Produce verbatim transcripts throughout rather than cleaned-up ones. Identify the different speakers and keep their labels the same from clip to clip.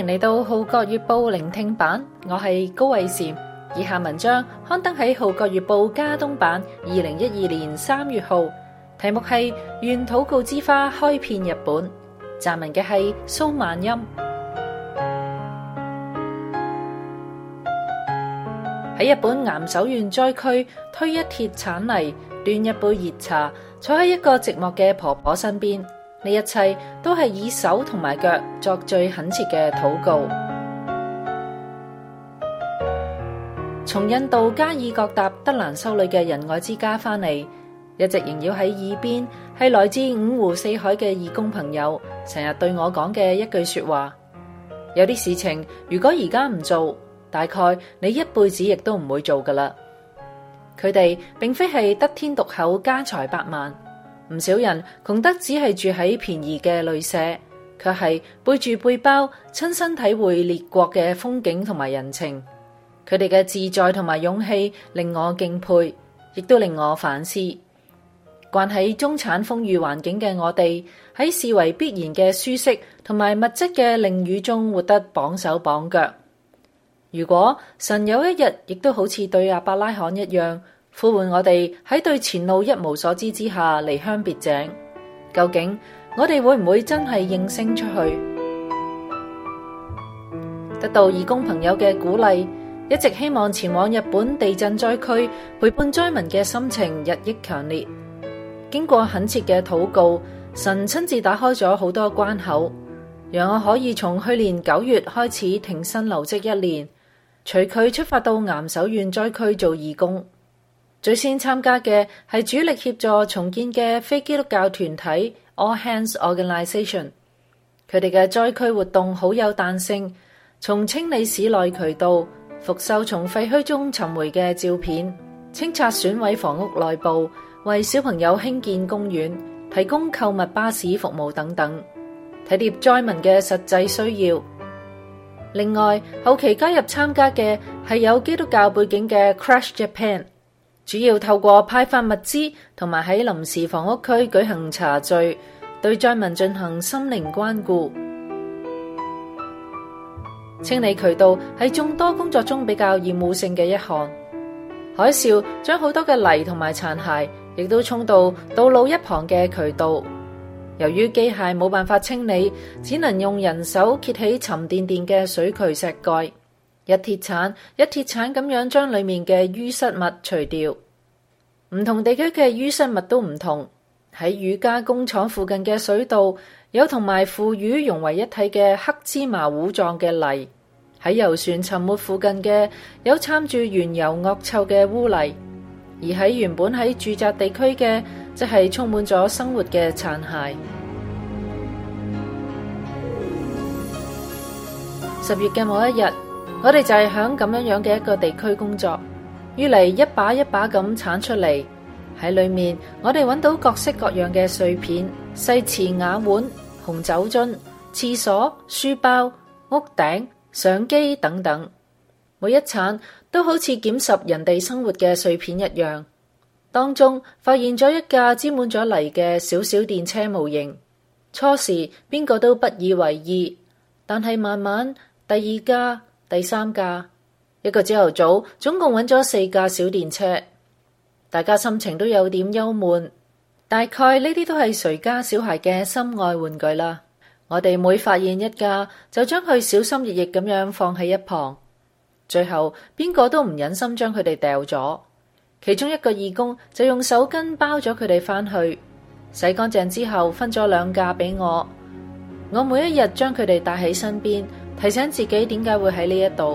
Speaker 1: 迎嚟到《號角月報》聆聽版，我係高慧嬋。以下文章刊登喺《號角月報》加東版，二零一二年三月號，題目係《願禱告之花開遍日本》，撰文嘅係蘇萬音。喺日本岩手縣災區推一鐵鏟泥，端一杯熱茶，坐喺一個寂寞嘅婆婆身邊，呢一切都係以手同埋腳作最懇切嘅禱告。從印度加爾各答德蘭修女嘅仁愛之家返嚟，一直縈繞喺耳邊，係來自五湖四海嘅義工朋友成日對我講嘅一句說話：有啲事情如果而家唔做，大概你一輩子亦都唔會做噶啦。佢哋並非係得天獨厚、家財百萬，唔少人窮得只係住喺便宜嘅旅社，卻係背住背包親身體會列國嘅風景同埋人情。佢哋嘅自在同埋勇氣令我敬佩，亦都令我反思。慣喺中產豐裕環境嘅我哋，喺視為必然嘅舒適同埋物質嘅囹圄中活得綁手綁腳。如果神有一日亦都好似對亞伯拉罕一樣，呼喚我哋喺對前路一無所知之下離鄉別井，究竟我哋會唔會真係應聲出去？得到義工朋友嘅鼓勵，一直希望前往日本地震災區陪伴災民嘅心情日益強烈。經過懇切嘅禱告，神親自打開咗好多關口，讓我可以從去年九月開始停薪留職一年，隨佢出發到岩手縣災區做義工。最先參加嘅係主力協助重建嘅非基督教團體 All Hands Organization。佢哋嘅災區活動好有彈性，從清理市內渠道、復修從廢墟中尋回嘅照片、清拆損毀房屋內部、為小朋友興建公園、提供購物巴士服務等等，體貼災民嘅實際需要。另外，後期加入參加嘅係有基督教背景嘅 Crash Japan， 主要透過派發物資同埋喺臨時房屋區舉行茶敘，對災民進行心靈關顧。清理渠道係眾多工作中比較厭惡性嘅一項。海嘯將好多嘅泥同埋殘骸亦都沖到道路一旁嘅渠道，由於機械冇辦法清理，只能用人手揭起沉甸甸嘅水渠石蓋，一鐵鏟一鐵鏟咁樣將裏面嘅淤塞物除掉。唔同地區嘅淤塞物都唔同，喺乳加工廠附近嘅水道有同埋腐乳融為一體嘅黑芝麻糊狀嘅泥，喺遊船沉沒附近嘅有摻住原油惡臭嘅污泥，而喺原本喺住宅地區嘅即係充滿咗生活嘅殘骸。十月嘅某一日，我哋就係響咁樣樣嘅一個地區工作，淤泥一把一把咁鏟出嚟，喺裏面我哋揾到各式各樣嘅碎片、細瓷瓦碗、紅酒樽、廁所、書包、屋頂、相機等等，每一鏟都好似撿拾人哋生活嘅碎片一樣。當中發現咗一架沾滿咗泥嘅小小電車模型，初時邊個都不以為意，但係慢慢第二架、第三架，一個朝頭早總共揾咗四架小電車，大家心情都有點憂悶。大概呢啲都係誰家小孩嘅心愛玩具啦。我哋每發現一架，就將佢小心翼翼咁樣放喺一旁，最後邊個都唔忍心將佢哋掉咗。其中一個義工就用手巾包咗佢哋返去，洗乾淨之後分咗兩架俾我。我每一日將佢哋帶喺身邊，提醒自己點解會喺呢一度。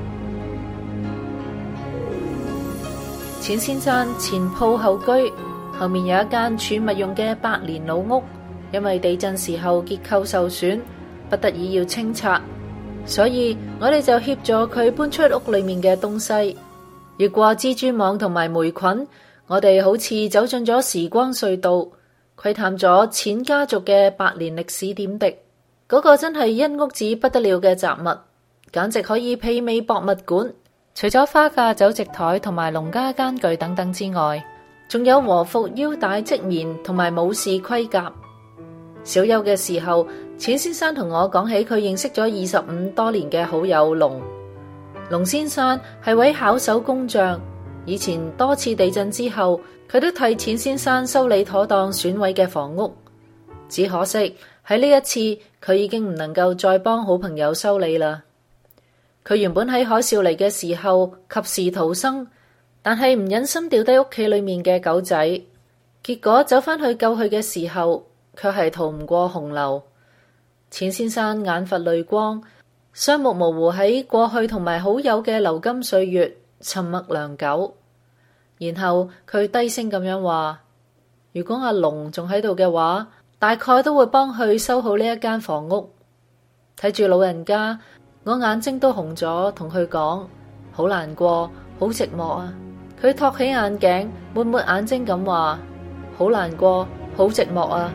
Speaker 1: 淺先生前鋪後居，後面有一間儲物用嘅百年老屋，因為地震時候結構受損，不得已要清拆，所以我哋就協助佢搬出屋裏面嘅東西。越過蜘蛛網同埋霉菌，我哋好似走進咗時光隧道，窺探咗淺家族嘅百年歷史點滴。嗰、那個真係一屋子不得了嘅雜物，簡直可以媲美博物館。除咗花架酒席台同埋農家間具等等之外，仲有和服、腰帶、織棉同埋武士盔甲。小休嘅時候， 錢先生同我講起佢認識咗二十五多年嘅好友龍。龍先生係位巧手工匠，以前多次地震之後，佢都替錢先生修理妥當損毀嘅房屋。只可惜喺呢一次，佢已經唔能夠再幫好朋友修理啦。佢原本喺海嘯嚟嘅時候及時逃生，但係唔忍心掉低屋企裏面嘅狗仔，結果走返去救佢嘅時候，卻係逃唔過洪流。錢先生眼乏淚光，雙目模糊喺過去同埋好友嘅流金歲月，沉默良久。然後佢低聲咁樣話：如果阿龍仲喺度嘅話，大概都會幫佢修好呢一間房屋。睇住老人家，我眼睛都紅咗，同佢講：好難過，好寂寞啊！佢托起眼鏡，抹抹眼睛咁話：好難過，好寂寞啊！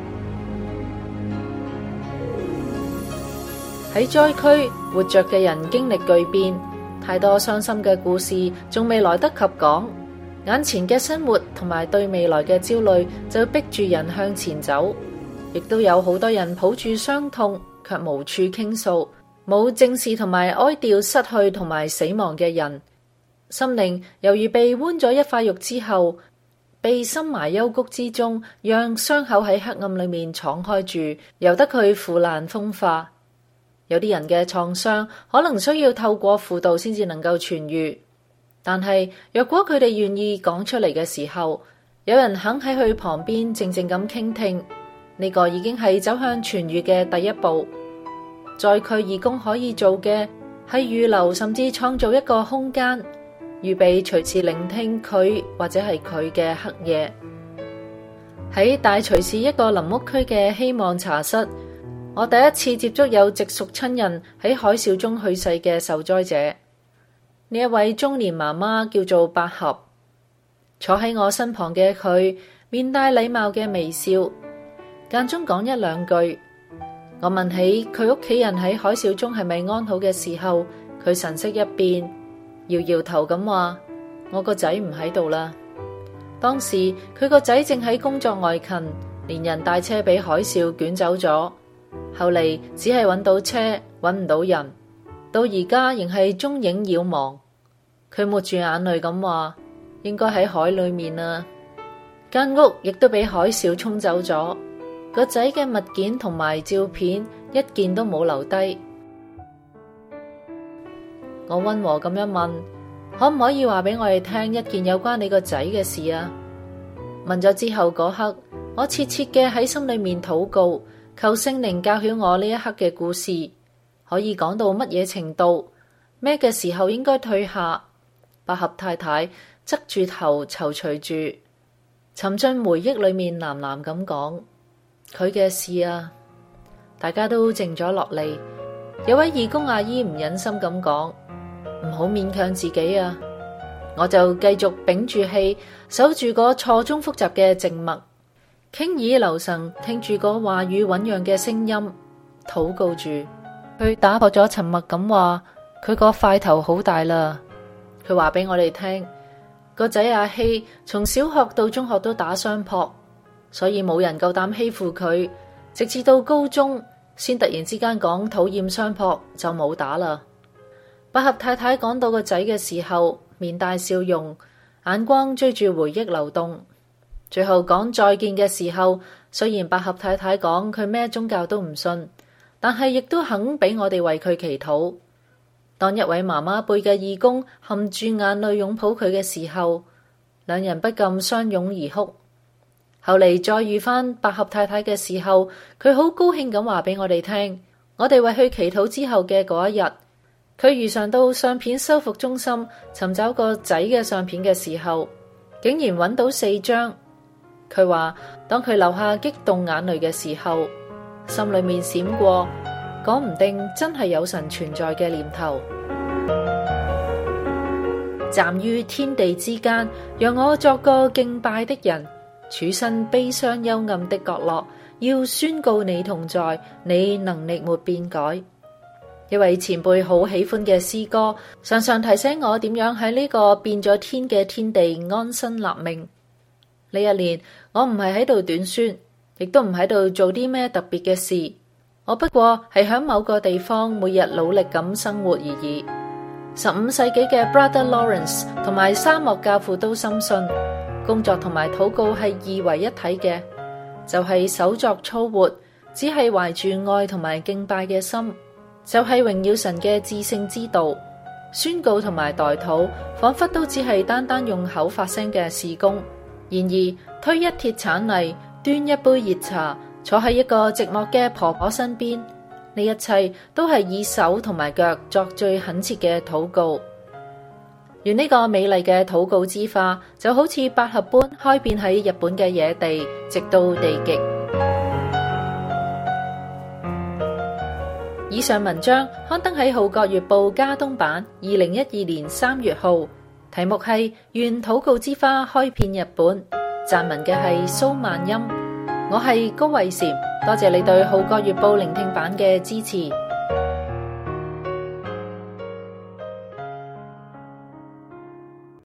Speaker 1: 喺災區活着嘅人經歷巨變，太多傷心嘅故事仲未來得及講，眼前嘅生活同埋對未來嘅焦慮就逼住人向前走，亦都有好多人抱住傷痛卻無處傾訴，冇正視同埋哀悼失去同埋死亡嘅人，心靈猶如被剜咗一塊肉之後，被深埋幽谷之中，讓傷口喺黑暗裏面敞開住，由得佢腐爛風化。有啲人嘅創傷可能需要透過輔導先至能夠痊癒，但係若果佢哋願意講出嚟嘅時候，有人肯喺佢旁邊靜靜咁傾聽，呢個已經係走向痊癒嘅第一步。災區義工可以做嘅係預留甚至創造一個空間，預備隨時聆聽佢或者係佢嘅黑夜。喺大徐市一個林屋區嘅希望茶室，我第一次接觸有直屬親人喺海嘯中去世嘅受災者。呢一位中年媽媽叫做百合，坐喺我身旁嘅佢面帶禮貌嘅微笑，間中講一兩句。我問起佢屋企人喺海嘯中係咪安好嘅時候，佢神色一變，搖搖頭咁話：我個仔唔喺度啦。當時佢個仔正喺工作外勤，連人帶車俾海嘯捲走咗。後嚟只係揾到車，揾唔到人，到而家仍係蹤影渺茫。佢抹住眼淚咁話：應該喺海裏面啊。間屋亦都俾海嘯沖走咗，個仔嘅物件同埋照片一件都冇留低。我溫和咁樣問：可唔可以話俾我哋聽一件有關你個仔嘅事啊？問咗之後嗰刻，我切切嘅喺心裏面禱告，求聖靈教曉我呢一刻嘅故事可以講到乜嘢程度，咩嘅時候應該退下。百合太太側住頭躊躇住，沉進回憶裏面喃喃咁講：佢嘅事啊。大家都靜咗落嚟，有位義工阿姨唔忍心咁講：唔好勉強自己啊。我就繼續屏住氣，守住個錯綜複雜嘅靜默，傾耳留神，聽住個話語醞釀嘅聲音，禱告住。佢打破咗沉默咁話：佢個塊頭好大啦。佢話俾我哋聽，個仔阿希從小學到中學都打雙撲，所以冇人夠膽欺負佢，直至到高中先突然之間講討厭雙撲，就冇打啦。百合太太講到個仔嘅時候，面帶笑容，眼光追住回憶流動。最後講再見嘅時候，雖然百合太太講佢咩宗教都唔信，但係亦都肯俾我哋為佢祈禱。當一位媽媽輩嘅義工含住眼淚擁抱佢嘅時候，兩人不禁相擁而哭。後嚟再遇翻百合太太嘅時候，佢好高興咁話俾我哋聽，我哋為佢祈禱之後嘅嗰一日，佢如常到相片修復中心尋找個仔嘅相片嘅時候，竟然揾到四張。佢話當佢流下激動眼淚嘅時候，心裏面閃過講唔定真係有神存在嘅念頭。站於天地之間，讓我作個敬拜的人，處身悲傷幽暗的角落，要宣告你同在，你能力沒變改。一位前輩好喜歡嘅詩歌，常常提醒我點樣喺呢個變咗天嘅天地安身立命。呢一年我唔係喺度短宣，亦都唔喺度做啲咩特別嘅事， 我不過係響某個地方每日努力咁生活而已。十五世紀嘅 Brother Lawrence 同埋沙漠教父都深信，工作同埋禱告係二為一體嘅，就係手作操活，只係懷住愛同埋敬拜嘅心，就係榮耀神嘅至聖之道。宣告同埋代禱，仿佛都只係單單用口發聲嘅事工。然而，推一鐵鏟泥，端一杯熱茶，坐喺一個寂寞嘅婆婆身邊，呢一切都係以手同埋腳作最懇切嘅禱告。願呢個美麗嘅禱告之花，就好似百合般開遍喺日本嘅野地，直到地極。以上文章刊登喺《號角月報》加東版，二零一二年三月號，題目係《願禱告之花開遍日本》，撰文嘅係蘇萬音。我係高慧嬋，多謝你對《號角月報》聆聽版嘅支持。